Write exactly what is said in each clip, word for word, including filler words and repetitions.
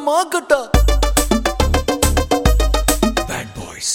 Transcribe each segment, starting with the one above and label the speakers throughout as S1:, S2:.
S1: ಮಾಗಟ
S2: Bad boys.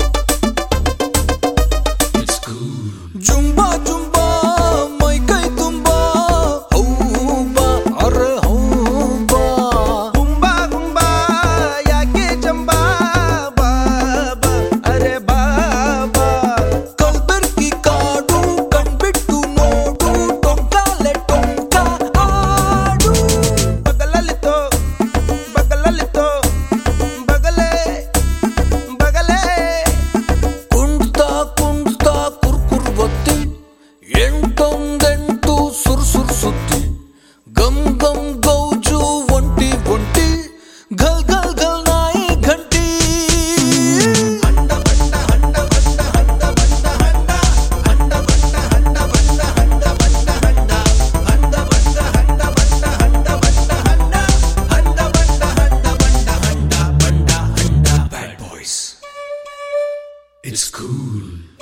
S2: It's cool.
S1: ಜುಂಬಾ ಜುಂಬಾ ಮೈ ಕೈ ತುಂಬಾ ಹೌಬಾ ಅರೆ ಹೌಬಾ
S3: ಗುಂಬಾ ಗುಂಬಾ ಯಾಕೆ ಚಂಬಾ ಬಾಬಾ ಅರೆ ಬಾಬಾ
S1: ಕಲ್ಬರ್ಗಿ ಕಾಡು ಕಣ್ಬಿಟ್ಟು ನೋಡು ಟೊಂಕಾಲೆ ಟೊಂಕ ಆಡು
S3: ಬಗಲಲ್ಲಿತ್ತೋ ಬಗಲಲ್ಲಿತ್ತೋ ಬಗಲೇ ಬಗಲೇ
S1: ಕುಂಡ್ತಾ ಕುಂಡ್ತಾ ಕುರ್ಕುರ್ ಒತ್ತಿ ಎಂಟೊಂದೆಂಟು ಸುರ್ ಸುರ್ ಸುತ್ತಿ ಗಮ್ ಗಮ್ ಗೌಜು ಒಂಟಿ ಒಂಟಿ ಗಲ್ ಗಲ್ ಗಲ್ ನಾಯಿ Ghanti
S2: Bad boys. It's cool.